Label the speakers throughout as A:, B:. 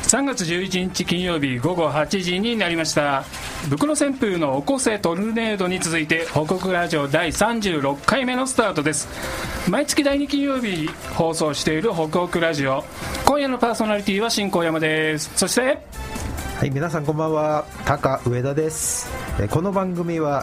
A: 3月11日金曜日午後8時になりました。袋旋風の起こせトルネードに続いて北国ラジオ第36回目のスタートです。毎月第2金曜日放送している北北ラジオ、今夜のパーソナリティは新高山です。そして
B: はい、皆さんこんばんは、高上田です。この番組は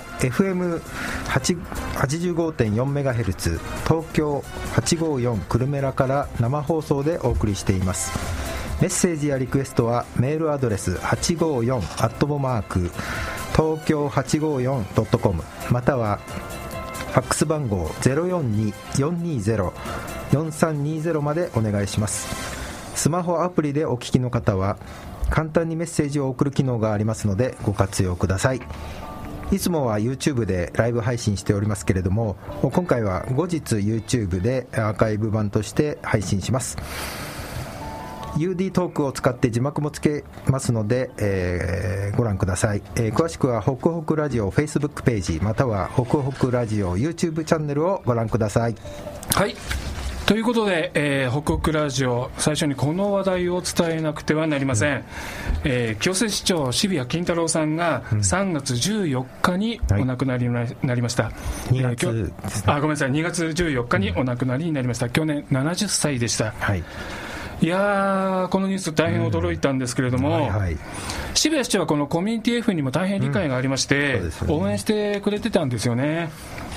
B: FM85.4MHz 東京854久留米らから生放送でお送りしています。メッセージやリクエストはメールアドレス 854@東京854.com またはファックス番号 042-420-4320 までお願いします。スマホアプリでお聞きの方は簡単にメッセージを送る機能がありますのでご活用ください。いつもは YouTube でライブ配信しておりますけれども、今回は後日 YouTube でアーカイブ版として配信します。UD トークを使って字幕もつけますので、ご覧ください。詳しくは北北ラジオ Facebook ページまたは北北ラジオ YouTube チャンネルをご覧ください。
A: はい、ということで、北北ラジオ最初にこの話題を伝えなくてはなりません。清瀬市長渋谷金太郎さんが3月14日にお亡くなりになりました。
B: 2月ですね。
A: ごめんなさい、2月14日にお亡くなりになりました。去年70歳でした。
B: はい、
A: いやー、このニュース大変驚いたんですけれども、渋谷市長はこのコミュニティ F にも大変理解がありまして、応援してくれてたんですよね。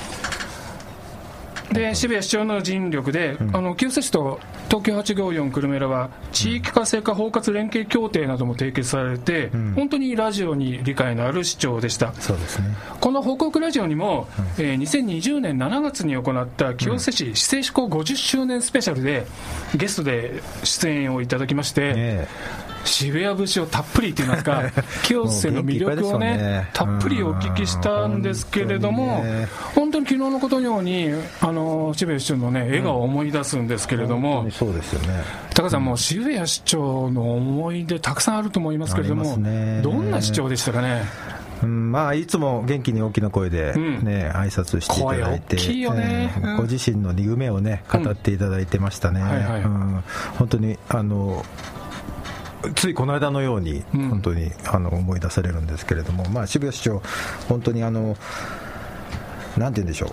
A: で、渋谷市長の尽力で、清瀬市と東京854久留米らは地域活性化包括連携協定なども締結されて、本当にラジオに理解のある市長でした。
B: そうですね。
A: この北北ラジオにも、2020年7月に行った清瀬市市政施行50周年スペシャルでゲストで出演をいただきまして、渋谷節をたっぷりといいますか清瀬の魅力をねたっぷりお聞きしたんですけれども、本当に昨日のことのように渋谷市長のね笑顔を思い出すんですけれども、
B: そうですよね。
A: 高さんも渋谷市長の思い出たくさんあると思いますけれども、どんな市長でしたかね。
B: いつも元気に大きな声で、挨拶していただいて、
A: 声大きいよね。
B: ご自身の夢をね語っていただいてましたね。本当についこの間のように本当に思い出されるんですけれども、渋谷市長本当になんて言うんでしょう、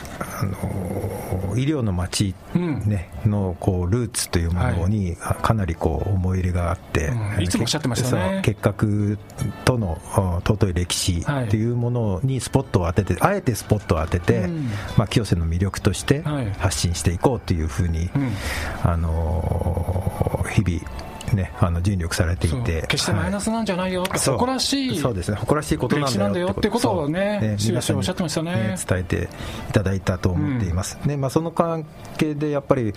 B: 医療の街、のこうルーツというものにかなりこう思い入れがあって、
A: いつもおっしゃってましたね。
B: 結核との尊い歴史というものにスポットを当てて、あえてスポットを当てて、清瀬の魅力として発信していこうというふうに、日々尽力されていて、
A: 決してマイナスなんじゃないよ、誇らしい、
B: そうですね、誇らしいことなんだよってことをね、
A: 渋谷市長おっしゃってましたね。
B: 伝えていただいたと思っています。その関係でやっぱり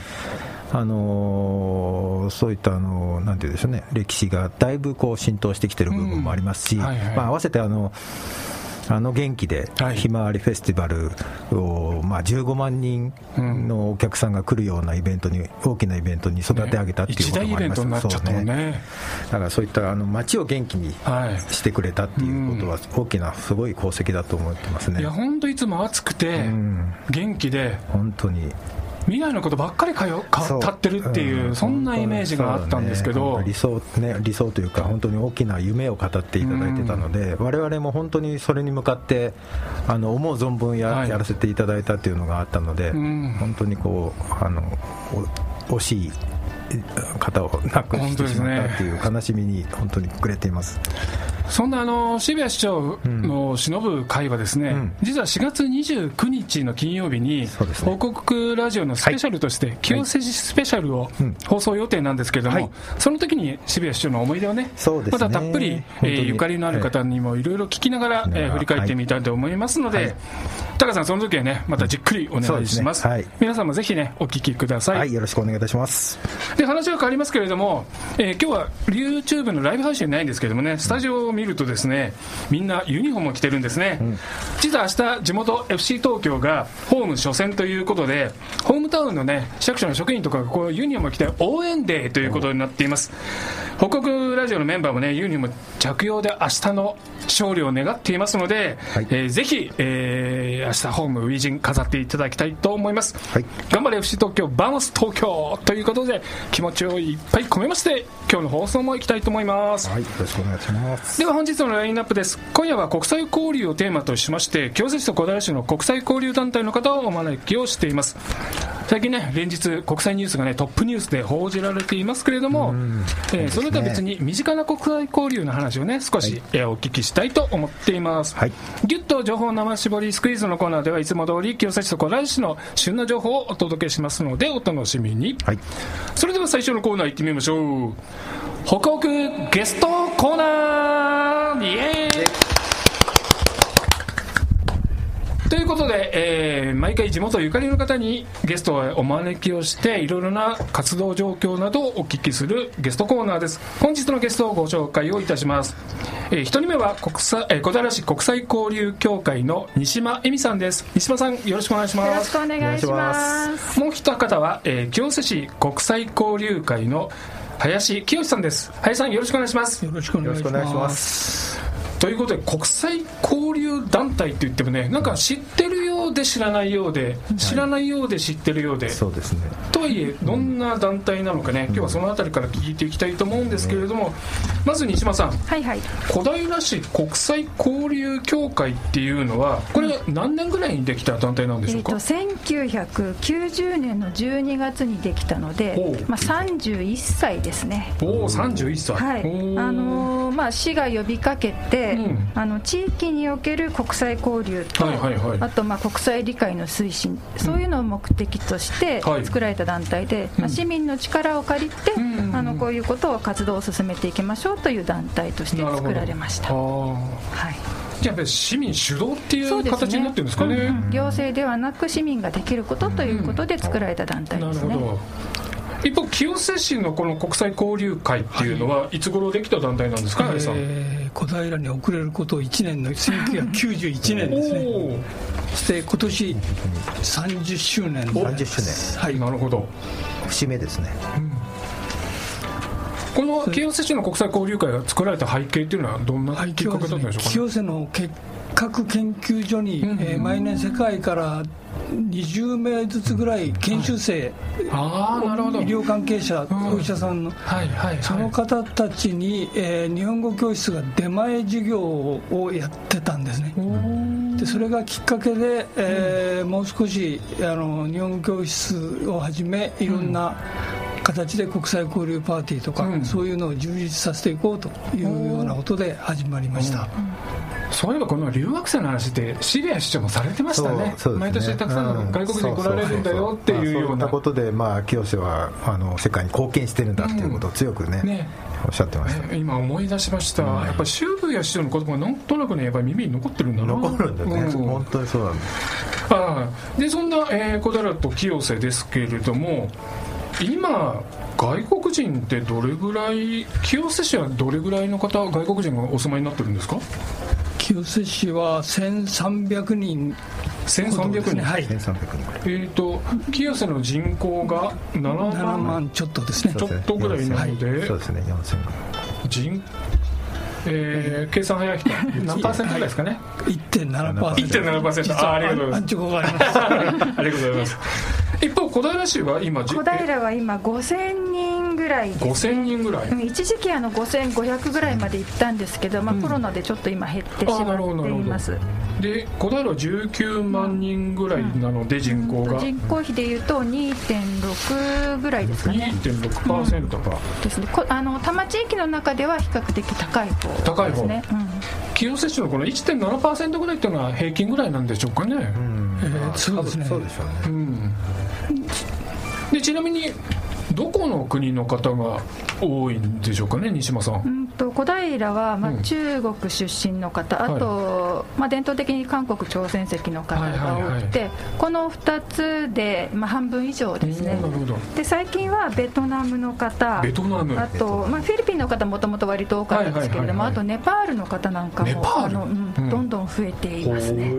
B: そういったなんていうんでしょうね、歴史がだいぶこう浸透してきている部分もありますし、合わせて元気でひまわりフェスティバルを15万人のお客さんが来るようなイベントに、大きなイベントに育て上げたっていうこともありました。一大イベントになっちゃったもんね。だからそういった街を元気にしてくれたっていうことは大きなすごい功績だと思ってますね。
A: いや本当いつも熱くて元気で、
B: 本当に
A: 未来のことばっかり語ってるっていう、そんなイメージがあったんですけど、
B: 理想というか本当に大きな夢を語っていただいてたので、我々も本当にそれに向かって思う存分やらせていただいたっていうのがあったので、本当にこう惜しい方を亡くしてしまったっていう悲しみに本当に暮れています。
A: そんな渋谷市長の忍ぶ会はですね、実は4月29日の金曜日に報告ラジオのスペシャルとして清瀬市スペシャルを放送予定なんですけれども、その時に渋谷市長の思い出をね、またたっぷりゆかりのある方にもいろいろ聞きながら振り返ってみたいと思いますので、高さんその時はねまたじっくりお願いします。皆さんもぜひねお聞きください。
B: よろしくお願いいたします。
A: で、話は変わりますけれども、今日は YouTube のライブ配信ないんですけれどもね、スタジオを見るとですね、みんなユニフォームを着てるんですね。実は明日地元 FC 東京がホーム初戦ということで、ホームタウンのね市役所の職員とかがこうユニフォームを着て応援デーということになっています。北国ラジオのメンバーもねユニフォーム着用で明日の勝利を願っていますので、ぜひ、明明日ホームウィジン飾っていただきたいと思います、
B: はい、
A: 頑張れ FC 東京バモス東京ということで気持ちをいっぱい込めまして今日の放送もいきたいと思います。
B: はい、よろしくお願いします。
A: では本日のラインナップです。今夜は国際交流をテーマとしまして清瀬市と小平市の国際交流団体の方をお招きをしています。最近ね連日国際ニュースがねトップニュースで報じられていますけれども、それとは別に身近な国際交流の話をね少し、お聞きしたいと思っています、はい、ギュッと情報生絞りスクイズのコーナーではいつも通り清瀬市と小平市の旬な情報をお届けしますのでお楽しみに、はい、それでは最初のコーナー行ってみましょう。ホクホクゲストコーナーイエーイということで、毎回地元ゆかりの方にゲストをお招きをしていろいろな活動状況などをお聞きするゲストコーナーです。本日のゲストをご紹介をいたします。1人目は小平市国際交流協会の西間恵美さんです。西間さんよろしくお願いします。
C: よろしくお願いします。
A: もう一方は、清瀬市国際交流会の林清さんです。林さんよろしくお願いします。
D: よろしくお願いします。
A: ということで国際交流団体って言ってもねなんか知ってるようで知らないようで、知らないようで知ってるようで、
B: そうですね。
A: とはいえどんな団体なのかね、今日はそのあたりから聞いていきたいと思うんですけれども、まず西間さん、
C: はいはい、
A: 小平市国際交流協会っていうのはこれ何年ぐらいにできた団体なんでしょうか。
C: 1990年の12月にできたので、31歳ですね。
A: おお、31歳、
C: はい、市が呼びかけて、地域における国際交流と、あと国際理解の推進、そういうのを目的として作られた団体で、市民の力を借りて、こういうことを活動を進めていきましょうという団体として作られました。はい、
A: じゃあやっぱり市民主導っていう形になってるんですかね。
C: 行政ではなく市民ができることということで作られた団体ですね。
A: なるほど。一方清瀬市のこの国際交流会っていうのはいつ頃できた団体なんですか。
D: 小平に遅れること1年の1991年ですね。そして今年30周年
B: 30周年、
A: はい、なるほど、
B: 節目ですね、
A: この清瀬市の国際交流会が作られた背景っていうのはどんなきっかけだったんでしょうか。
D: 清瀬の各研究所に、毎年世界から20名ずつぐらい研修生、医療関係者、お医者さんの、その方たちに、日本語教室が出前授業をやってたんですね。でそれがきっかけで、もう少し日本語教室をはじめいろんな形で国際交流パーティーとか、そういうのを充実させていこうというようなことで始まりました。
A: そういえばこの留学生の話って渋谷市長もされてましたね。毎年たくさんの外国人来られるんだよっていうような
B: ことで、清瀬は世界に貢献してるんだっていうことを強くね、おっしゃってました。
A: 今思い出しました、やっぱり渋谷市長の言葉がなんとなくねやっぱり耳に残ってるんだな。
B: 残るんだね、本当にそうなん
A: だ。でそんな、小平と清瀬ですけれども、今外国人ってどれぐらい、清瀬市はどれぐらいの方外国人がお住まいになってるんですか。
D: 清瀬市は1300人、
A: 1300人、
D: はい、
A: 清瀬の人口が7万
D: ちょっとですね、
A: ちょっとぐらいなので、
B: そうですね、4000
A: 計算早い人何パーセントぐらいですかね。
D: 1.7%。
A: ありがとうございます。
D: ありがとうございます。
A: 一方小平市は今
C: 小平は今5000人ぐらいです、
A: 5000人ぐらい、
C: 一時期5500ぐらいまで行ったんですけど、コロナでちょっと今減ってしまっています。
A: で小平は19万人ぐらいなので、人口が
C: 人口比でいうと 2.6 ぐらいですかね。
A: 2.6% か、
C: ですね。多摩地域の中では比較的高い方ですね。
A: 清瀬市のこの 1.7% ぐらいっていうのは平均ぐらいなんでしょうかね。
D: そうですね。
B: そうでしょうね。
A: でちなみにどこの国の方が多いんでしょうかね、西間さん。
C: 小平は、中国出身の方、あと、伝統的に韓国朝鮮籍の方が多くて、この2つで、半分以上ですね。で最近はベトナムの方、あと、フィリピンの方もともと割と多かったんですけれども、あとネパールの方なんかもどんどん増えていますね。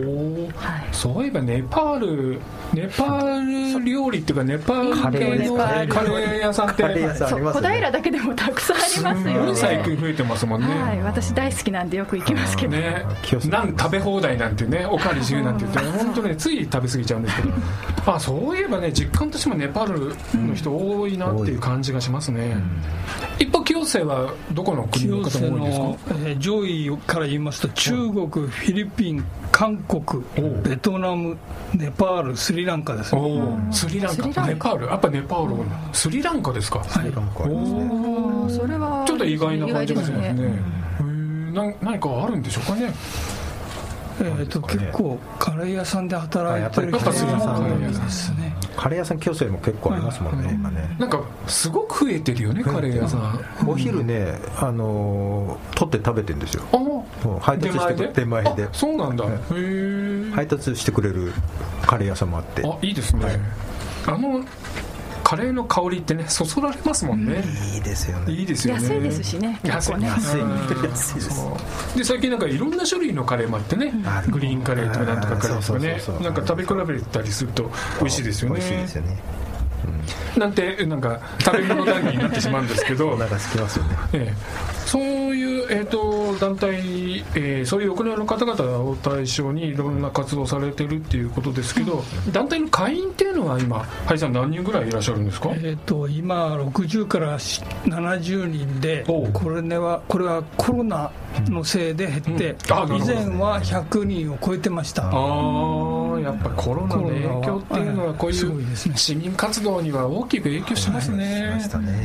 C: そう
A: いえばネパール料理っていうかネパール系のカレレー屋さんって
C: 小平だけでもたくさんありますよね。
A: 最近増えてますもんね。
C: はい、私大好きなんでよく行きますけど
A: ね。食べ放題なんてね、おかわり自由なんて言って本当ね、つい食べ過ぎちゃうんですけど、そういえばね、実感としてもネパールの人多いなっていう感じがしますね。一方、清瀬はどこの国の方が多いんですか？
D: 上位から言いますと、中国、フィリピン、韓国、ベトナム、ネパール、スリランカですね。
A: スリランカ、ネパール、やっぱネパール、スリランカですか？
B: スリランカ、
C: それは
A: ちょっと意外な感じがしますね。何かあるんでしょうかね。
D: 結構カレー屋さんで働いてる人が多いですね。
B: カレー屋さん清瀬も結構ありますもんね、今ね。
A: なんかすごく増えてるよね、カレー屋さん。
B: お昼ね、取って食べてるんですよ。配達してくれる、出前で。
A: そうなんだ。
B: 配達してくれるカレー屋さんもあって。
A: いいですね。カレーの香りってね、そそられますもんね。
B: いいですよね。
C: 安いですしね。
B: 安いです。
A: で、最近なんかいろんな種類のカレーもあってね、グリーンカレーとかなんとかカレーとかね、なんか食べ比べたりすると美味しいですよね。
B: 美味しいですよね。
A: なんてなんか食べ物談義になってしまうんですけど、
B: なんか好きますよね。
A: そういう団体、そういうお国の方々を対象にいろんな活動されてるっていうことですけど、団体の会員っていうのは今、ハリさん何人ぐらいいらっしゃるんですか？
D: 今60から70人で、これはコロナのせいで減って、以前は100人を超えてました。
A: やっぱコロナの影響っていうのはこういう市民活動には大きく影響しますね。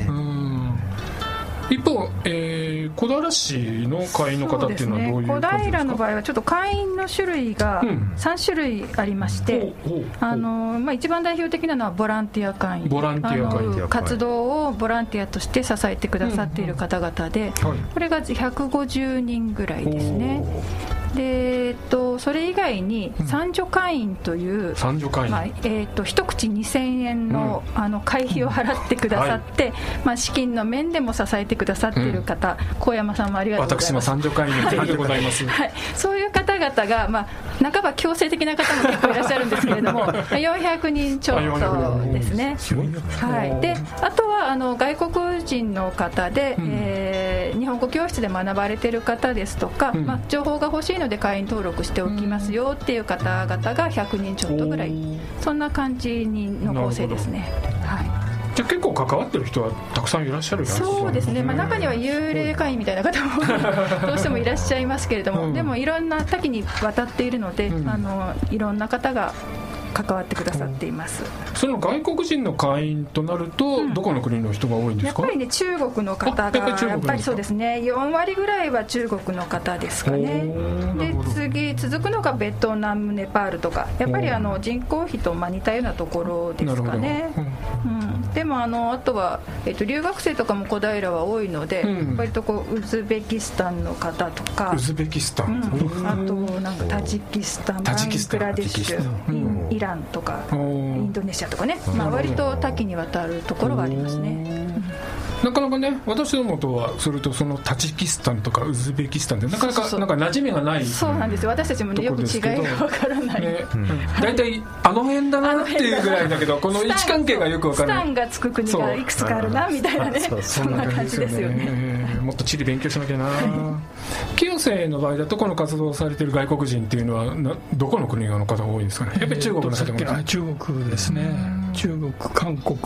A: 一方、小平市の会員の方っていうのはどういう感じですか？
C: 小平の場合はちょっと会員の種類が3種類ありまして、一番代表的なのはボランティア会員、活動をボランティアとして支えてくださっている方々で、これが150人ぐらいですね。でそれ以外に三助会員という一口2000円の、会費を払ってくださって、資金の面でも支えてくださっている方、高山さんもありがとうございます。
A: 私も三助会員でございます。
C: そういう方々が、半ば強制的な方も結構いらっしゃるんですけれども400人ちょっとですね。であとは外国人の方で、日本語教室で学ばれている方ですとか、情報が欲しいので会員登録しておきますよっていう方々が100人ちょっとぐらい、そんな感じの構成ですね。
A: じゃあ結構関わってる人はたくさんいらっしゃるんですか？
C: そうですね、中には幽霊会員みたいな方もどうしてもいらっしゃいますけれども、でもいろんな多岐にわたっているので、いろんな方が関わってくださっています。
A: その外国人の会員となると、どこの国の人が多いんですか？
C: やっぱりね、中国の方がやっぱりそうですね、4割ぐらいは中国の方ですかね。で次続くのがベトナム、ネパールとか、やっぱり人口比と似たようなところですかね。でもあとは、留学生とかも小平は多いので、割とウズベキスタンの方とか、
A: ウズベキスタン、
C: あとなんかタジキスタン、バングラデシュ、イランとかインドネシアとかね、割と多岐にわたるところがありますね。
A: なかなかね、私どもとはするとそのタジキスタンとかウズベキスタンってなかなかなんか馴染みがない。
C: そうなんですよ、私たちもね、よく違いがわからない。
A: 大体あの辺だなっていうぐらいだけど、この位置関係がよくわからない。
C: スタンがつく国がいくつかあるなみたいなね、そんな感じですよね。
A: もっと地理勉強しなきゃな。清瀬の場合だとこの活動をされている外国人っていうのはどこの国の方が多いんですかね？やっぱり中国の方が。
D: 中国ですね。中国、韓国、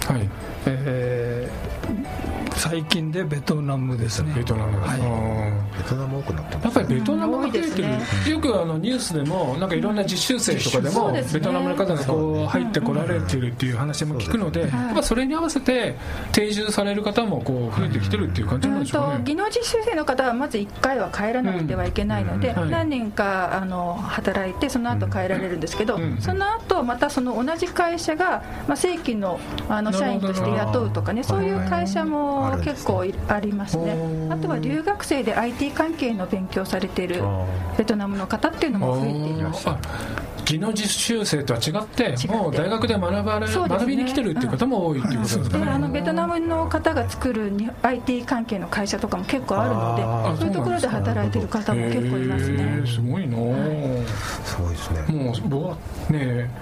D: 最近でベトナムですね。
A: ベトナム、
B: ベトナム多くなってます。
A: やっぱりベトナムが増えてる。よくニュースでもなんかいろんな実習生とかでもベトナムの方がこう入ってこられてるっていう話も聞くので、やっぱそれに合わせて定住される方もこう増えてきてるっていう感じなんでしょうね。
C: 技能実習生の方はまず1回は帰らなくてはいけないので、何年か働いてその後帰られるんですけど、その後またその同じ会社が正規の社員として雇うとかね、そういう会社も結構ありますね。あとは留学生で IT 関係の勉強されているベトナムの方っていうのも増えています。
A: 技能実習生とは違ってもう大学で学びに来てるっていう方も多いっていうことですかね。
C: ベトナムの方が作る IT 関係の会社とかも結構あるので、そういうところで働いてる方も結構いますね。
A: すごいな。
B: すごいですね。
A: もう僕はね、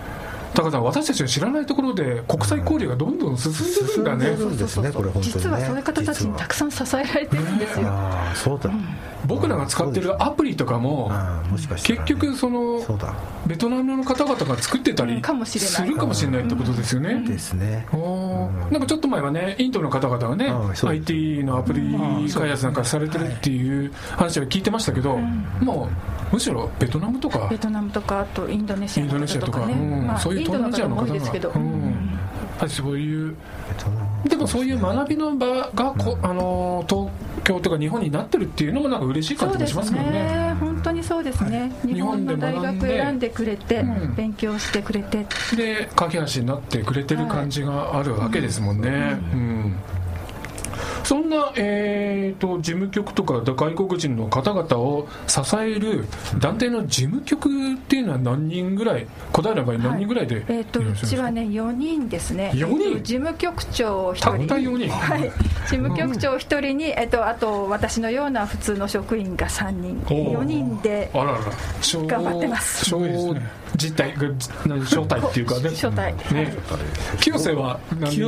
A: 高田さん、私たちが知らないところで国際交流がどんどん進んでるんだね。
C: 実はそういう方たちにたくさん支えられてるんですよ。
B: そうだ、
A: 僕らが使ってるアプリとかも結局そのベトナムの方々が作ってたりするかもしれないってことですよね。
B: ですね。
A: なんかちょっと前はね、インドの方々がね IT のアプリ開発なんかされてるっていう話は聞いてましたけど、もうむしろベトナムとか
C: あとインドネシアの方とかね、
A: そういう東南アジアの方がやっぱりそういう、でもそういう学びの場が東京とか日本になってるっていうのもなんか嬉しい感じがしますけどね。
C: そうですね、本当にそうですね。日本の大学選んでくれて、勉強してくれて、
A: で架け橋になってくれてる感じがあるわけですもんね。そんな、事務局とか外国人の方々を支える団体の事務局っていうのは何人ぐらい、小平の場合何人ぐらいでいらっしゃるんですか？
C: うちはね4人ですね。
A: 4人？
C: 事務局長1人、
A: たった4人、
C: はい、事務局長1人に、あと私のような普通の職員が3人、4人で頑張ってます。
A: 実態正体っていうかね。
C: 正体ね。
A: 清瀬は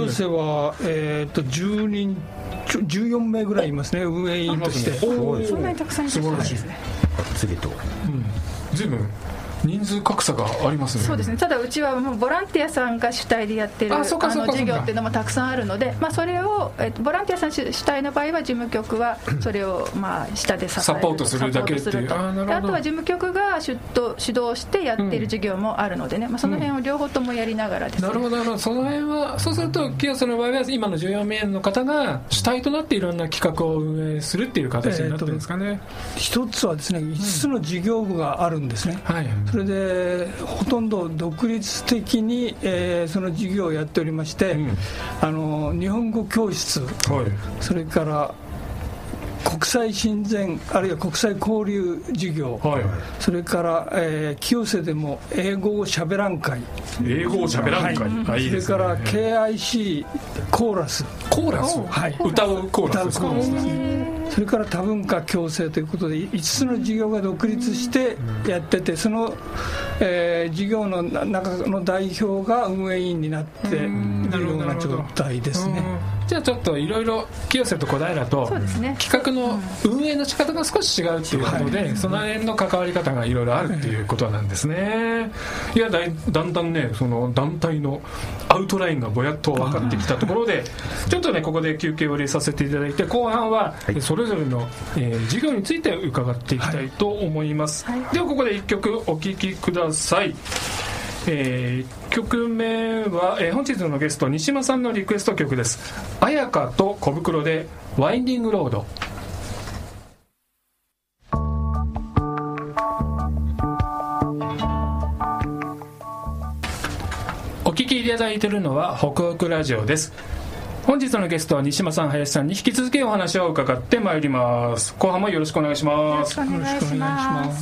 D: 10人14名ぐらいいますね、運営員として。
C: そんなにたくさんいらっしゃるんですね。
B: 次と
A: 随分人数格差がありますね。
C: そうですね。ただうちはもうボランティアさんが主体でやってる事業っていうのもたくさんあるので、それをボランティアさん主体の場合は事務局はそれを下で
A: サポートするだけっていう。
C: あとは事務局が主導してやっている事業もあるのでね、その辺を両方ともやりながらですね。
A: なるほど。その辺はそうすると清瀬の場合は今の14名の方が主体となっていろんな企画を運営するっていう形になってるんですかね。
D: 一つはですね、5つの事業部があるんですね。それでほとんど独立的に、その事業をやっておりまして、日本語教室、それから国際親善あるいは国際交流事業、それから、清瀬でも英語をしゃべらん会、
A: それから
D: KIC コーラス、
A: 歌うコーラスです
D: ね。それから多文化共生ということで5つの事業が独立してやってて、その、事業の中の代表が運営委員になっているような状態ですね。
A: じゃあちょっといろいろ清瀬と小平と企画の運営の仕方が少し違うっていうことで、その辺の関わり方がいろいろあるっていうことなんですね。いや、だんだんね、その団体のアウトラインがぼやっと分かってきたところで、ちょっとねここで休憩を入れさせていただいて、後半はそれぞれの、事業について伺っていきたいと思います。ではここで1曲お聴きください。1曲目は、本日のゲスト西島さんのリクエスト曲です。綾香と小袋でワインディングロード。お聞きいただいているのは北北ラジオです。本日のゲストは西島さん、林さんに引き続きお話を伺ってまいります。後半もよろしくお願いします。
C: よろしくお願いします。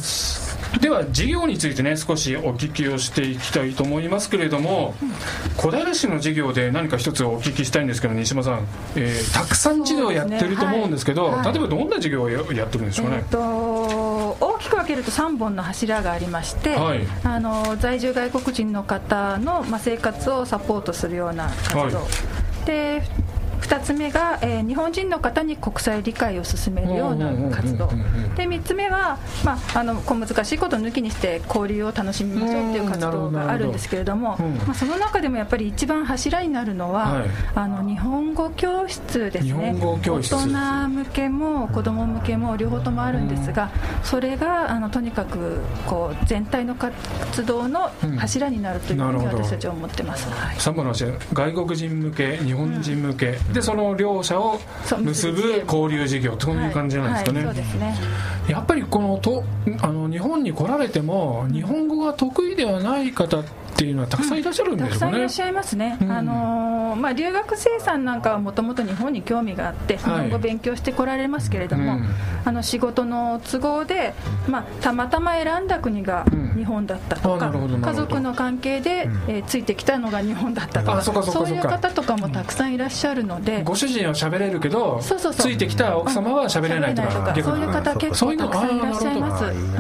A: では事業についてね少しお聞きをしていきたいと思いますけれども、小平市の事業で何か一つお聞きしたいんですけど、西島さん、たくさん事業をやってると思うんですけど、例えばどんな事業をやってるんでしょうね。
C: 大きく分けると3本の柱がありまして、在住外国人の方の、生活をサポートするような活動、で2つ目が、日本人の方に国際理解を進めるような活動で、3つ目は、小難しいことを抜きにして交流を楽しみましょうという活動があるんですけれども、その中でもやっぱり一番柱になるのは、日本語教室ですね。大人向けも子ども向けも両方ともあるんですが、それがとにかくこう全体の活動の柱になるというふうに私たちは思ってます。
A: 3本の柱、外国人向け、日本人向け、でその両者を結ぶ交流事業という感じなんですかね。
C: そうですね。
A: やっぱりこの日本に来られても日本語が得意ではない方っていうのはたくさんいらっしゃるんですよね。
C: たくさんいらっしゃいますね。留学生さんなんかはもともと日本に興味があって日本語を勉強してこられますけれども、仕事の都合で、たまたま選んだ国が日本だったとか、家族の関係で、ついてきたのが日本だったとか、そういう方とかもたくさんいらっしゃるので、
A: ご主人は喋れるけどついてきた奥様は喋れないとか、
C: そういう方結構たくさんいらっしゃいます。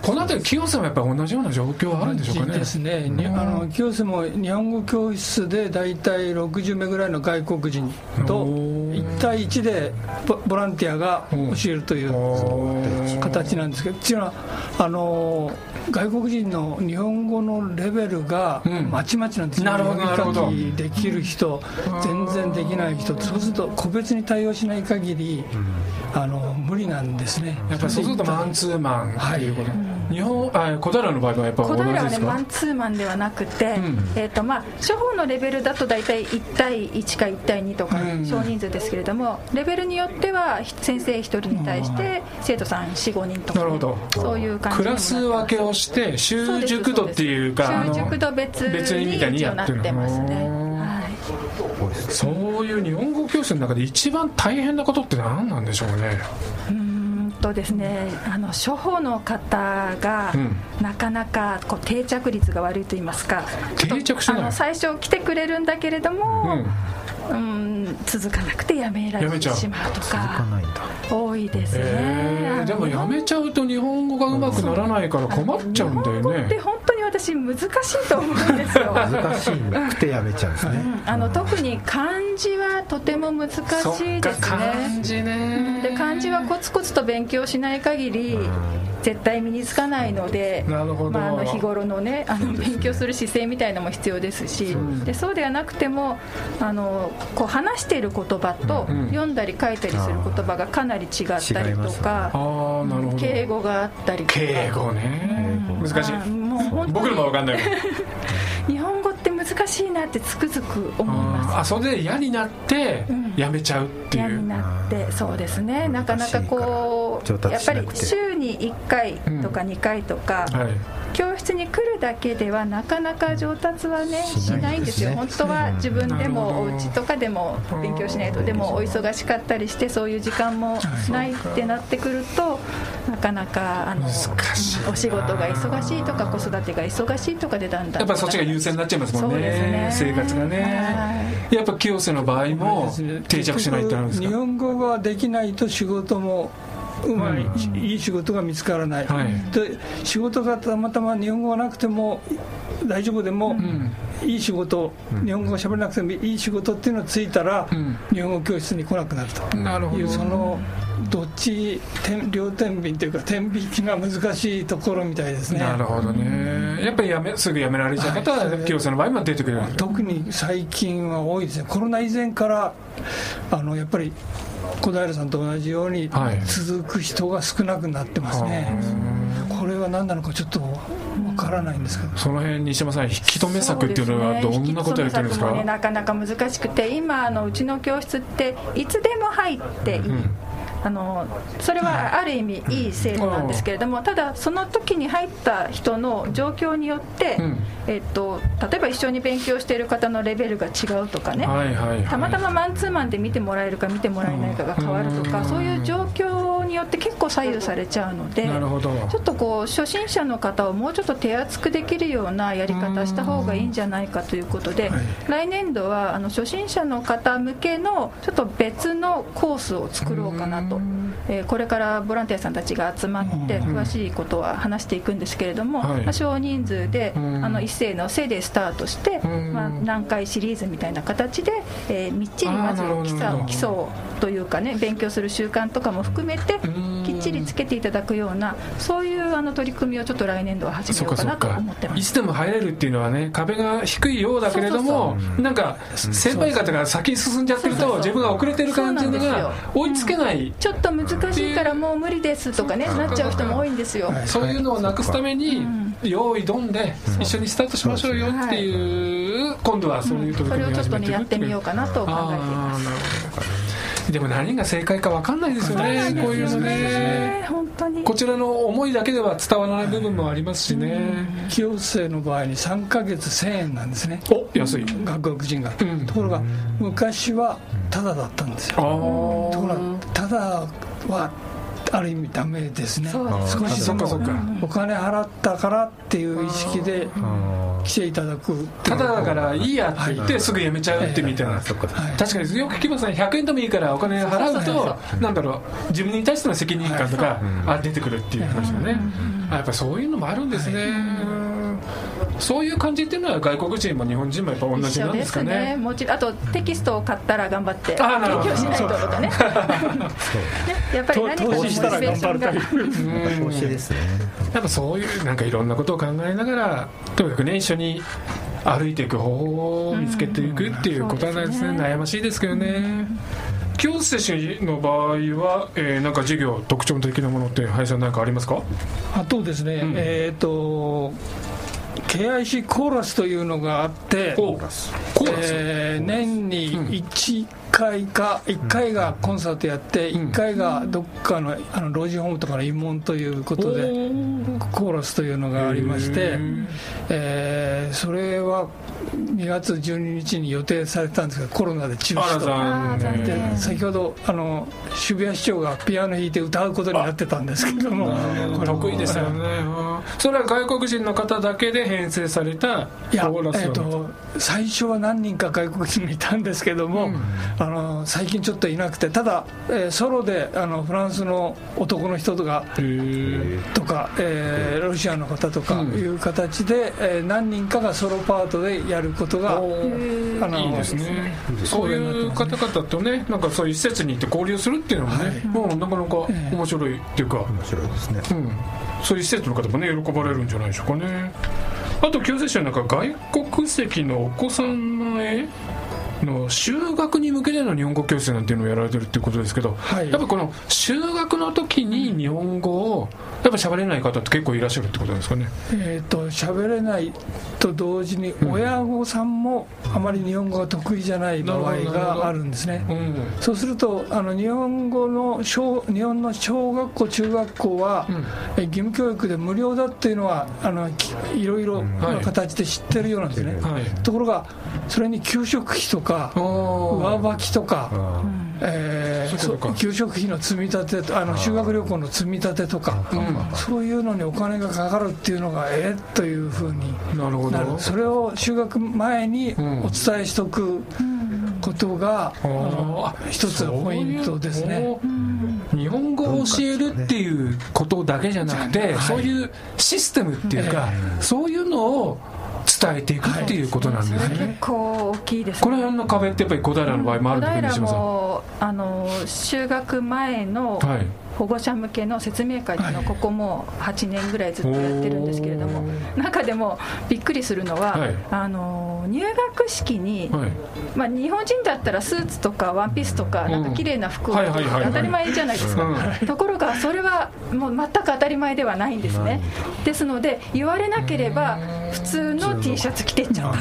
A: この辺り清瀬もやっぱり同じような状況はあるんでしょうかね。
D: ですね。清瀬も日本語教室でだいたい60名ぐらいの外国人と1対1でボランティアが教えるという形なんですけど、っていうのは外国人の日本語のレベルがまちまちなんですよ。書きできる人、全然できない人、そうすると個別に対応しない限り無理なんですね。
A: やっぱりそうするとマンツーマンっていうこと、日本小平の場合はやっぱ同じですか？
C: 小平はね、マンツーマンではなくて、初歩のレベルだと大体1対1か1対2とか少人数ですけれども、レベルによっては先生1人に対して生徒さん 4,5 人とか、ね、そういう感じ
A: クラス分けをして習熟度っていうか
C: 習熟度別に一応なってますね。
A: そういう日本語教室の中で一番大変なことって何なんでしょうね。
C: ですね、初歩の方がなかなか定着率が悪いと言いますか、
A: 定着しない、
C: 最初来てくれるんだけれども、続かなくてやめられてしまうとか多いですね。
A: でもやめちゃうと日本語がうまくならないから困っちゃうんだよね。
C: 日本語って本当に私難しいと思うんですよ。
B: 難しくてやめちゃうんですね。
C: 特に漢字はとても難しいですね。
A: 漢字ね。
C: で漢字はコツコツと勉強しない限り絶対身につかないので、日頃のね勉強する姿勢みたいなのも必要ですし、でそうではなくてもこう話している言葉と読んだり書いたりする言葉がかなり違ったりとか、敬語があったりとか。
A: 敬語ね、難しい。僕らも分かんない
C: 日本語って難しいなってつくづく思います。
A: それで嫌になってやめちゃうっていう、
C: 嫌になって、そうですね、なかなかこうやっぱり週に1回とか2回とか、教室に来るだけではなかなか上達はねしないんですよ。本当は自分でもお家とかでも勉強しないと、でもお忙しかったりしてそういう時間もないってなってくると、なかなかお仕事が忙しいとか子育てが忙しいとかでだんだん
A: やっぱりそっちが優先になっちゃいますもんね、生活がね。やっぱ清瀬の場合も定着しないってなるんですか？
D: 日本語ができないと仕事もいい仕事が見つからない、で仕事がたまたま日本語がなくても大丈夫でも、いい仕事、日本語が喋れなくてもいい仕事っていうのがついたら、日本語教室に来なくなるという、そのどっち両天秤というか天引きが難しいところみたいですね。
A: なるほどね。やっぱりすぐ辞められちゃう方は清瀬の場合も出てくる。
D: 特に最近は多いですね。コロナ以前からやっぱり小平さんと同じように続く人が少なくなってますね。これは何なのかちょっとわからないんですけど、
A: その辺西山さん、引き止め策っていうのはどんなことやってるんですか？
C: なかなか難しくて、今うちの教室っていつでも入っていい、それはある意味いい制度なんですけれども、ただその時に入った人の状況によって、例えば一緒に勉強している方のレベルが違うとかね、たまたまマンツーマンで見てもらえるか見てもらえないかが変わるとか、そういう状況によって結構左右されちゃうので、ちょっとこう初心者の方をもうちょっと手厚くできるようなやり方した方がいいんじゃないかということで、来年度は初心者の方向けのちょっと別のコースを作ろうかなと、これからボランティアさんたちが集まって詳しいことは話していくんですけれども、少人数で一斉のせでスタートして、何回シリーズみたいな形で、みっちりまず基礎というかね、勉強する習慣とかも含めてきっちりつけていただくような、そういう取り組みをちょっと来年度は始めようかなと思ってます。
A: いつでも入れるっていうのはね、壁が低いようだけれども、なんか先輩方が先に進んじゃってると自分が遅れてる感じが追いつけない、
C: ちょっと難しいからもう無理ですとかね、なっちゃう人も多いんですよ。
A: そういうのをなくすために用意どんで一緒にスタートしましょうよっていう、今度はそういう取り組みを始めてるっていう、
C: それをちょっとねやってみようかなと考えています。
A: でも何が正解か分かんないですよね、こういうのね。
C: 本当に
A: こちらの思いだけでは伝わらない部分もありますしね。
D: 清瀬の場合に3ヶ月1000円なんですね。
A: 安い。
D: 外国人が、ところが昔はタダだったんですよ。ところがタダはある意味ダメですね。
C: 少
D: しお金払ったからっていう意識で来ていただく。
A: ただだからいいやって言ってすぐ辞めちゃうってみたいな。確かによく聞きますね。100円でもいいからお金払うとなんだろう、自分に対しての責任感とか出てくるっていう話がね。やっぱそういうのもあるんですね。そういう感じっていうのは外国人も日本人もやっぱ同じなんですかね。
C: 一緒ですね。もちろんあとテキストを買ったら頑張って勉強しないととかね。やっぱり何かのモチベーションが
B: 投資ですね。
A: やっぱそういうなんかいろんなことを考えながらとにかくね一緒に歩いていく方法を見つけていくっていうことなんですね。悩ましいですけどね。清瀬市の場合は、なんか事業特徴的なものって林さん何かありますか？
D: あとですね、KIC コーラスというのがあって、年に1回か1回がコンサートやって1回がどっかの老人ホームとかの慰問ということでコーラスというのがありまして、それは2月12日に予定されてたんですがコロナで中止と。で先ほど渋谷市長がピアノ弾いて歌うことになってたんですけども、
A: 得意ですよね。それは外国人の方だけで編成されたコーラス
D: 最初は何人か外国人いたんですけども、最近ちょっといなくて、ただ、ソロでフランスの男の人とかロシアの方とかいう形で、何人かがソロパートでやることが
A: いいですね。そういう方々とねなんかそういう施設に行って交流するっていうのもね、もうなかなか面白いっていうか
B: 面白いですね。
A: そういう施設の方もね喜ばれるんじゃないでしょうかね。あと清瀬市はなんか外国籍のお子さんの就学に向けての日本語教室なんていうのをやられてるっていうことですけど、やっぱこの就学の時に日本語をやっぱ喋れない方って結構いらっしゃるってことですかね。
D: 喋れないと同時に親御さんもあまり日本語が得意じゃない場合があるんですね。そうすると日本の小学校中学校は、義務教育で無料だっていうのはいろいろな形で知ってるようなんですね。ところがそれに給食費とか上履きとか給食費の積み立て修学旅行の積み立てとか、そういうのにお金がかかるっていうのがというふうになる。それを就学前にお伝えしとくことが一つのポイントですね。
A: 日本語を教えるっていうことだけじゃなくて、そういうシステムっていうか、そういうのを伝えていくっていうことなんですね。
C: 結構大きいですね。
A: この辺の壁ってやっぱり小平の場合もあるんですか？
C: 小平も就学前の保護者向けの説明会っていうのをここも8年ぐらいずっとやってるんですけれども、中でもびっくりするのは、入学式に、日本人だったらスーツとかワンピースとかなんか綺麗な服を着て当たり前じゃないですか。ところがそれはもう全く当たり前ではないんですね。ですので言われなければ普通の T シャツ着てっちゃった。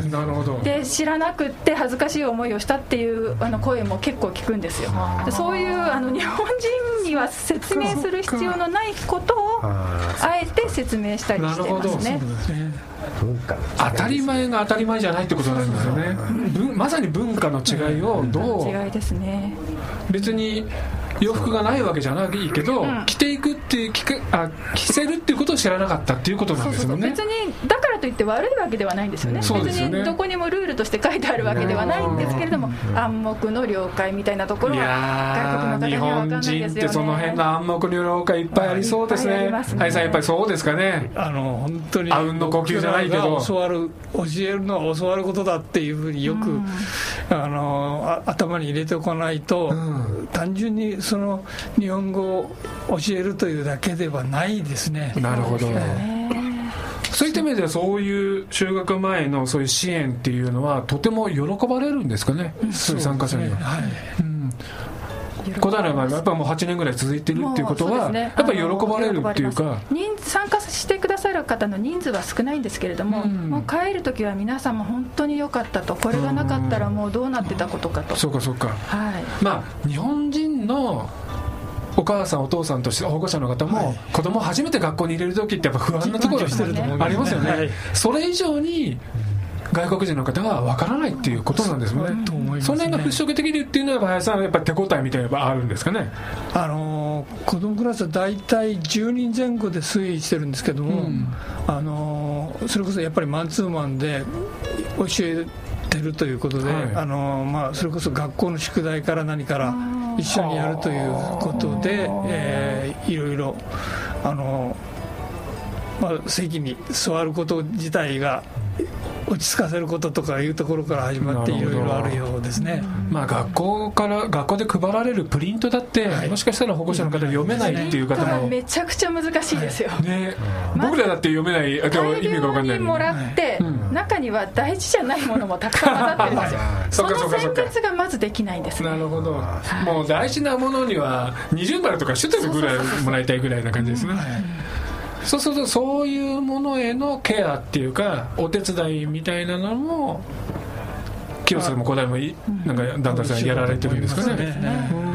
A: なるほど。
C: で知らなくって恥ずかしい思いをしたっていう声も結構聞くんですよ。でそういう日本人には説明する必要のないことをあえて説明したりしてますね。
A: 当たり前が当たり前じゃないってことなんですよね。まさに文化の違いをどう
C: 違いですね。
A: 別に洋服がないわけじゃないけど、着ていくって着せるっていうことを知らなかったっていうことなんですよね。
C: 別にだからといって悪いわけではないんですよね。別にどこにもルールとして書いてあるわけではないんですけれども、暗黙の了解みたいなところは外国の方には分かんないですよね。
A: 日本人ってその辺の暗黙の了解いっぱいありそうですね。林さんやっぱりそうですかね。
D: 本当に
A: あうんの呼吸じゃないけど
D: 教えるのは教わることだっていうふうによく頭に入れておかないと、単純にその日本語を教えるというだけではないですね。
A: なるほど。そういった意味ではそういう就学前のそういう支援っていうのはとても喜ばれるんですかね。そういう参加者には。小平の場合はやっぱりもう8年ぐらい続いてるっていうことは、やっぱり喜ばれるっていうか、
C: 参加してくださる方の人数は少ないんですけれども、もう帰るときは皆さんも本当に良かったと、これがなかったらもうどうなってたことかと。
A: そうかそうか。日本人のお母さんお父さんとして保護者の方も子供を初めて学校に入れるときってやっぱ不安なところありますよね。それ以上に外国人の方は分からないっていうことなんですもんね。その辺が払拭できるっていうのは林さんはやっぱり手応えみたいなのがあるんですかね。
D: 子どもクラスは大体10人前後で推移してるんですけども、それこそやっぱりマンツーマンで教えてるということで、それこそ学校の宿題から何から一緒にやるということで、いろいろ席に座ること自体が落ち着かせることとかいうところから始まっていろいろあるようですね。
A: 学校で配られるプリントだって、もしかしたら保護者の方読めないっていう方も
C: めちゃくちゃ難しいですよ、
A: 僕らだって読めない、意味が分かんない。
C: 大量にもらって、中には大事じゃないものもたくさん混ざってるんですよその選別がまずできないんですね。
A: なるほど、もう大事なものには20丸とか1つぐらいもらいたいぐらいな感じですね。そうするとそういうものへのケアっていうかお手伝いみたいなのも清瀬でも小平もなんか団体さんやられてるんですかね。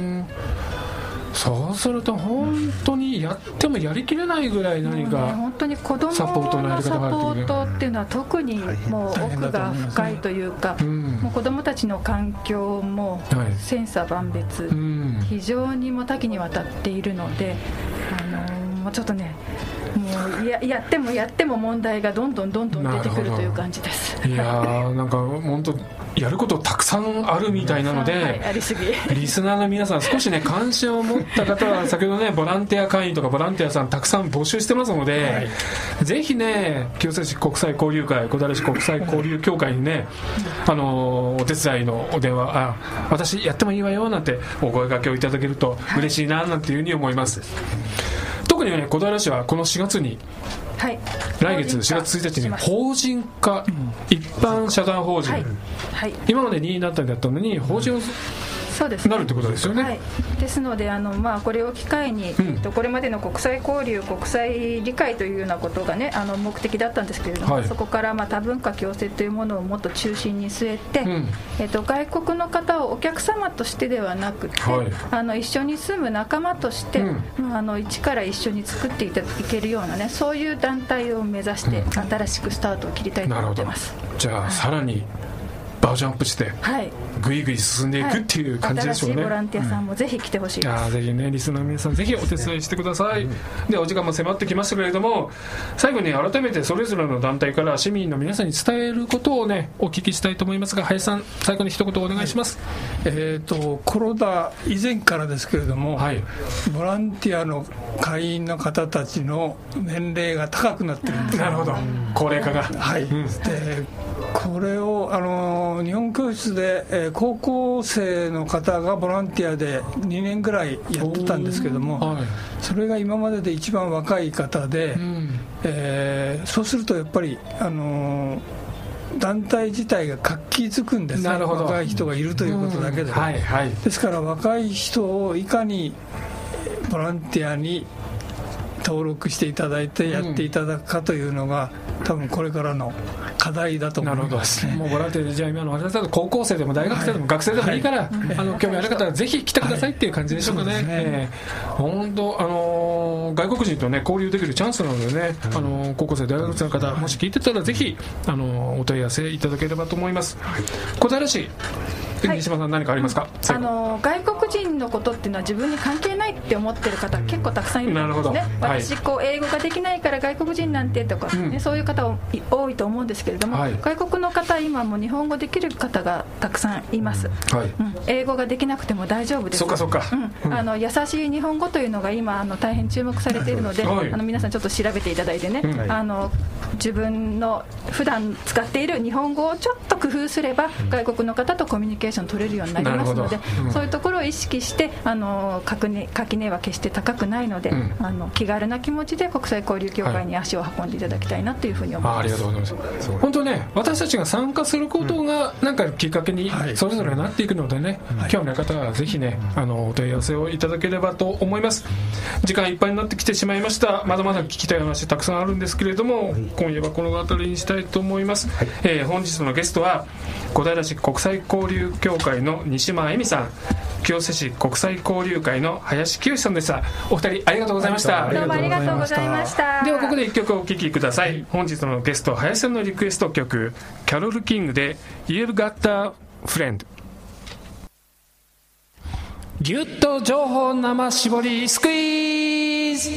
A: そうすると本当にやってもやりきれないぐらい何か
C: 本当に子どものサポートっていうのは特にもう奥が深いというか、もう子どもたちの環境も千差万別、非常にも多岐にわたっているので、もうちょっとね、もうやっても問題がどんどん出てくるという感じです。
A: いやー、なんか本当やることたくさんあるみたいなので、
C: ありすぎ
A: リスナーの皆さん少しね関心を持った方は先ほどねボランティア会員とかボランティアさんたくさん募集してますので、ぜひね清瀬市国際交流会、小平市国際交流協会にね、お手伝いのお電話、私やってもいいわよなんてお声掛けをいただけると嬉しいななんていうふうに思います。特にね小平市はこの4月に、来月4月1日に法人化、一般社団法人、今まで任意団体だったのに法人をなるってことですよね。
C: ですのでこれを機会に、これまでの国際交流、国際理解というようなことがね目的だったんですけれども、そこから多文化共生というものをもっと中心に据えて、外国の方をお客様としてではなくて、一緒に住む仲間として、一から一緒に作っていけるようなね、そういう団体を目指して新しくスタートを切りたいと思ってます。
A: じゃあさらにバージョンアップしてぐいぐい進んでいくっていう感じでしょうね。
C: 新しいボランティアさんもぜひ来てほしいです。
A: ぜひねリスナーの皆さんぜひお手伝いしてください。でお時間も迫ってきましたけれども、最後に改めてそれぞれの団体から市民の皆さんに伝えることをねお聞きしたいと思いますが、林さん最後に一言お願いします。
D: コロナ以前からですけれども、ボランティアの会員の方たちの年齢が高くなってるんです。
A: なるほど、高齢化が。
D: でこれを日本教室で、高校生の方がボランティアで2年ぐらいやってたんですけども、それが今までで一番若い方で、そうするとやっぱり団体自体が活気づくんですね。若い人がいるということだけで、ですから若い人をいかにボランティアに登録していただいてやっていただくかというのが、多分これからの課題だと思いますね。
A: もうボランティアでじゃあ今の私だと高校生でも大学生でも学生でもいいから、興味ある方はぜひ来てくださいっていう感じでしょうかね。本当外国人とね交流できるチャンスなのでね、高校生大学生の方もし聞いてたらぜひお問い合わせいただければと思います。小平市西島さん何かありますか？
C: 外国人のことっていうのは自分に関係ないって思ってる方結構たくさんいるんですね。私英語ができないから外国人なんてとか、そういう方多いと思うんですけれども、外国の方今も日本語できる方がたくさんいます。英語ができなくても大丈夫です。優しい日本語というのが今大変注目されているので、皆さんちょっと調べていただいてね、自分の普段使っている日本語をちょっと工夫すれば外国の方とコミュニケーション取れるようになりますので、そういうところを意識して垣根は決して高くないので、気軽な気持ちで国際交流協会に足を運んでいただきたいなというふうに思います。
A: ありがとうございます。本当ね、私たちが参加することがなんかきっかけにそれぞれなっていくのでね、興味のある方はぜひねお問い合わせをいただければと思います。時間いっぱいになってきてしまいました。まだまだ聞きたい話たくさんあるんですけれども、今今夜はこの辺りにしたいと思います、本日のゲストは小平市国際交流協会の西間恵美さん、清瀬市国際交流会の林清さんでした。お二人ありがとうございました。
C: どうもありがとうございました。
A: ではここで1曲お聴きください。本日のゲスト林さんのリクエスト曲、キャロル・キングで You've Got a Friend。ぎゅっと情報生絞りスクイーズ、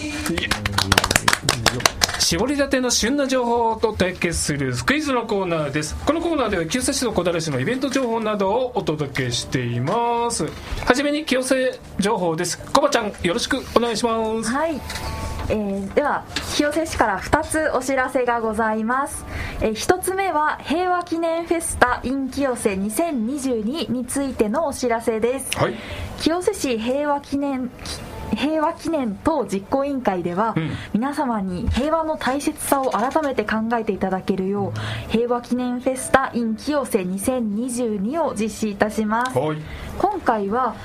A: 絞りたての旬な情報と対決するスクイズのコーナーです。このコーナーでは清瀬市と小平市のイベント情報などをお届けしています。はじめに清瀬情報です。コバちゃんよろしくお願いします。
E: はい、では清瀬市から2つお知らせがございます。1つ目は平和記念フェスタ in 清瀬2022についてのお知らせです。清瀬市平和記念等実行委員会では、皆様に平和の大切さを改めて考えていただけるよう、平和記念フェスタ in 清瀬2022を実施いたします。今回は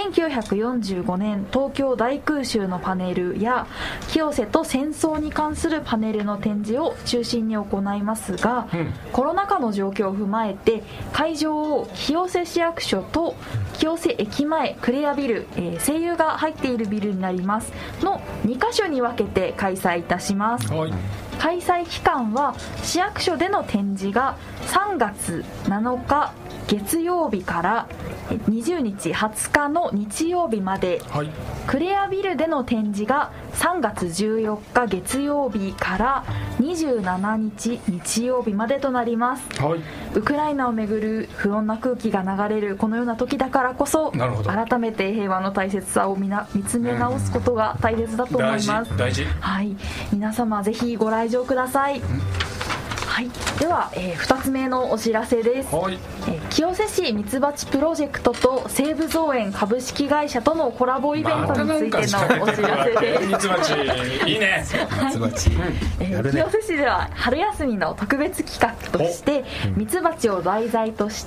E: 1945年東京大空襲のパネルや清瀬と戦争に関するパネルの展示を中心に行いますが、コロナ禍の状況を踏まえて会場を清瀬市役所と清瀬駅前クレアビル、声優が入っているビルになりますの2カ所に分けて開催いたします。開催期間は市役所での展示が3月7日月曜日から20日20日の日曜日まで、クレアビルでの展示が3月14日月曜日から27日日曜日までとなります。ウクライナをめぐる不穏な空気が流れるこのような時だからこそ、改めて平和の大切さを見つめ直すことが大切だと思います。
A: 大事。
E: 皆様ぜひご来場ください。では、2つ目のお知らせです。清瀬市ミツバチプロジェクトと西武造園株式会社とのコラボイベントについてのお知らせです。
A: ミツバチいいね。
E: 清瀬市では春休みの特別企画としてミツバチを題材とした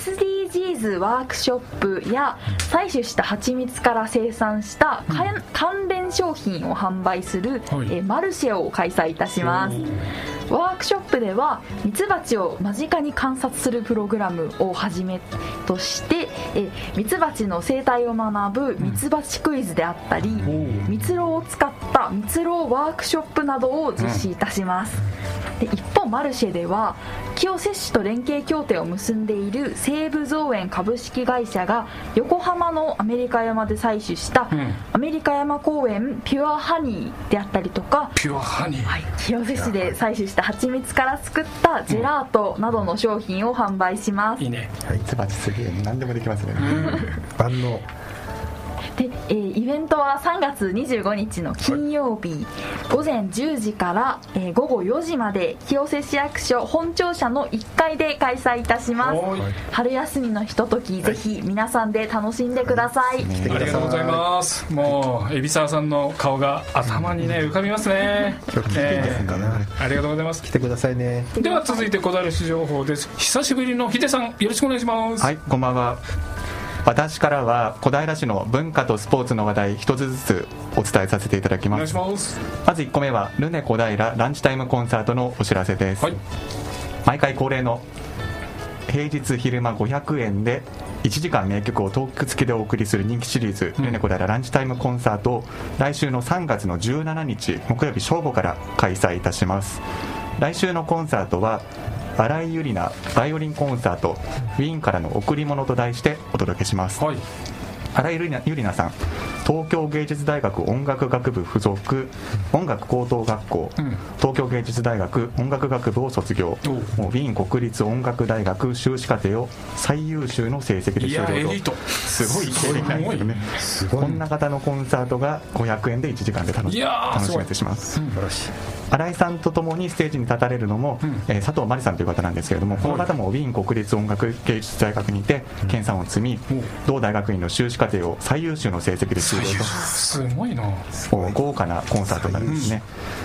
E: SDGs ワークショップや採取した蜂蜜から生産した関連商品を販売するマルシェを開催いたします。ワークショップではミツバチを間近に観察するプログラムをはじめとしてミツバチの生態を学ぶミツバチクイズであったり、蜜蝋を使った蜜蝋ワークショップなどを実施いたします。で一方マルシェでは清瀬市と連携協定を結んでいる西武造園株式会社が横浜のアメリカ山で採取したアメリカ山公園ピュアハニーであったりとか、
A: ピュアハニー、
E: 清瀬市で採取した蜂蜜から作ったジェラートなどの商品を販売します。
A: いいね。
F: ミツバチすげえ何でもできますね。
B: 万能
E: でイベントは3月25日の金曜日、午前10時から、午後4時まで清瀬市役所本庁舎の1階で開催いたします。春休みのひととき、ぜひ皆さんで楽しんでください。
A: ありがとうございます。もう海老沢さんの顔が頭にね浮かびますね。ありがとうございます。
B: 来てくださいね。
A: では続いて小平市情報です。久しぶりのヒデさんよろしくお願いします。
F: こんばんは。私からは小平市の文化とスポーツの話題一つずつお伝えさせていただきます。まず1個目はルネ小平ランチタイムコンサートのお知らせです。毎回恒例の平日昼間500円で1時間名曲をトーク付きでお送りする人気シリーズ、ルネ小平ランチタイムコンサートを来週の3月の17日木曜日正午から開催いたします。来週のコンサートは新井ゆりなバイオリンコンサートウィーンからの贈り物と題してお届けします。新井ゆりなさん、東京芸術大学音楽学部附属音楽高等学校、東京芸術大学音楽学部を卒業、ウィーン国立音楽大学修士課程を最優秀の成績で修了と、すごい経歴なんですよね。こんな方のコンサートが500円で1時間で楽しめてします。新井さんとともにステージに立たれるのも、佐藤真理さんという方なんですけれども、この方もウィーン国立音楽芸術大学にて研鑽を積み、同大学院の修士課程を最優秀の成績で修了と、
A: すごいな。
F: 豪華なコンサートになるんですね。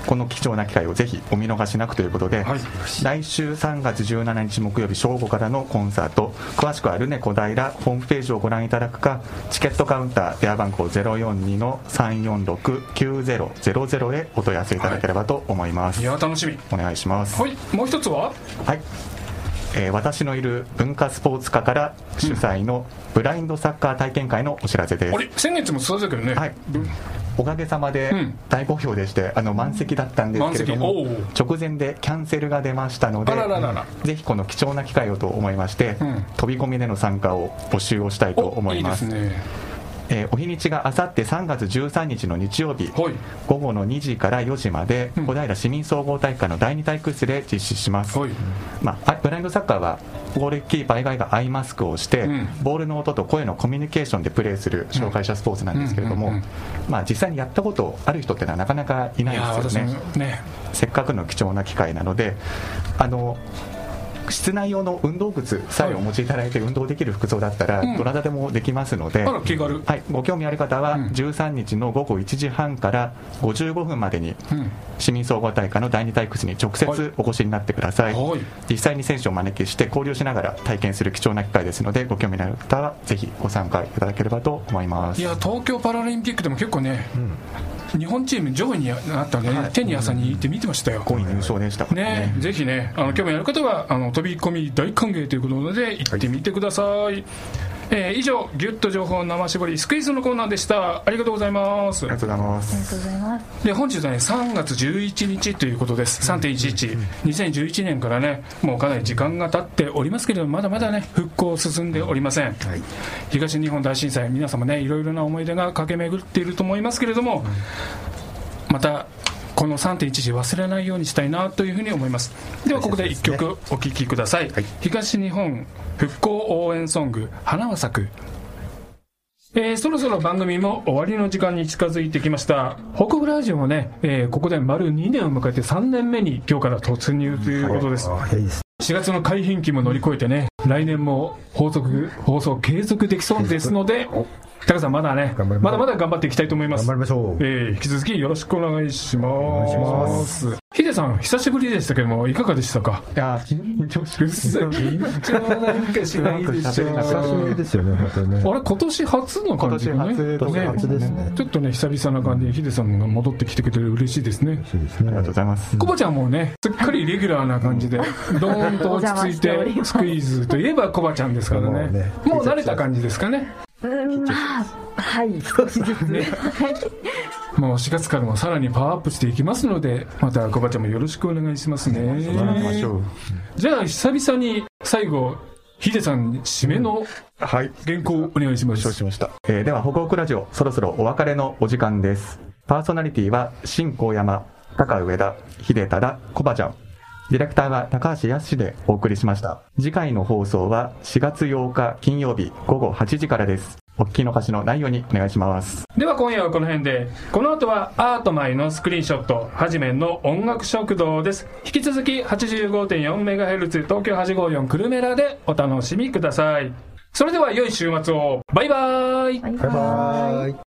F: この貴重な機会をぜひお見逃しなくということで、来週3月17日木曜日正午からのコンサート、詳しくはルネ小平ホームページをご覧いただくか、チケットカウンター電話番号 042-346-9000 へお問い合わせいただければと思います。
A: いや楽しみ、
F: お願いします。
A: はい、もう一つは、
F: はい、私のいる文化スポーツ課から主催のブラインドサッカー体験会のお知らせです。
A: 先月もそうだけどね、
F: はい、おかげさまで大好評でして、満席だったんですけれども、直前でキャンセルが出ましたので、ぜひこの貴重な機会をと思いまして、飛び込みでの参加を募集をしたいと思います。お日にちがあさって3月13日の日曜日、午後の2時から4時まで、小平市民総合体育館の第2体育室で実施します。ブラインドサッカーはゴールキーパー以外がアイマスクをして、ボールの音と声のコミュニケーションでプレーする障害者スポーツなんですけれども、実際にやったことある人ってのはなかなかいないですよね。せっかくの貴重な機会なので、室内用の運動靴さえお持ちいただいて運動できる服装だったらどなたでもできますので、ご興味ある方は13日の午後1時半から55分までに市民総合体育館の第2体育室に直接お越しになってください。実際に選手をお招きして交流しながら体験する貴重な機会ですので、ご興味のある方はぜひご参加いただければと思います。
A: いや、東京パラリンピックでも結構ね、日本チーム上位になったね、手に朝に行って見てましたよ。
F: 5位入賞でしたからね。
A: ぜひね、興味ある方は飛び込み大歓迎ということで行ってみてください。以上、ギュッと情報生絞りスクイズのコーナーでした。ありがとうございます。
F: ありがとうございます。
A: で、本日はね、3月11日ということです。 3.11、2011年からね、もうかなり時間が経っておりますけれども、まだまだね、復興進んでおりません。東日本大震災、皆様ね、いろいろな思い出が駆け巡っていると思いますけれども、またこの 3.11 忘れないようにしたいなというふうに思います。ではここで1曲お聴きください。東日本復興応援ソング、花は咲く。そろそろ番組も終わりの時間に近づいてきました。北国ラジオもね、ここで丸2年を迎えて3年目に今日から突入ということです。4月の改編期も乗り越えてね、来年も放送継続できそうですので、タカさんまだね、まだまだ頑張っていきたいと思います。
B: 頑張りましょう。
A: 引き続きよろしくお願いします。ヒデさん、久しぶりでしたけどもいかがでしたか？
F: いや、緊張しました。
A: 緊張なんかしないでしょ。
B: 久しぶりですよね、本当にね。
A: あれ、今年初の感じがね。
B: 今年初ですね。
A: ちょっとね、久々な感じでヒデさんが戻ってきてくれて嬉しいですね。
B: そうですね。
F: ありがとうございます。
A: コバちゃんもね、すっかりレギュラーな感じで、ドーンと落ち着いてスクイズといえばコバちゃんですからね。もう慣れた感じですかね。
E: はい、少しずつね。
A: もう4月からもさらにパワーアップしていきますので、またコバちゃんもよろしくお願いしますね。じゃあ久々に最後、ヒデさんに締めの原稿をお願いします。
F: では北北ラジオ、そろそろお別れのお時間です。パーソナリティは新高山、高上田、秀忠、コバちゃん、ディレクターは高橋康でお送りしました。次回の放送は4月8日金曜日午後8時からです。お聞き逃しのないようにお願いします。
A: では今夜はこの辺で、この後はアートマイのスクリーンショット、はじめんの音楽食堂です。引き続き 85.4MHz 東京854クルメラでお楽しみください。それでは良い週末を。バイバーイ。
B: バイバーイ。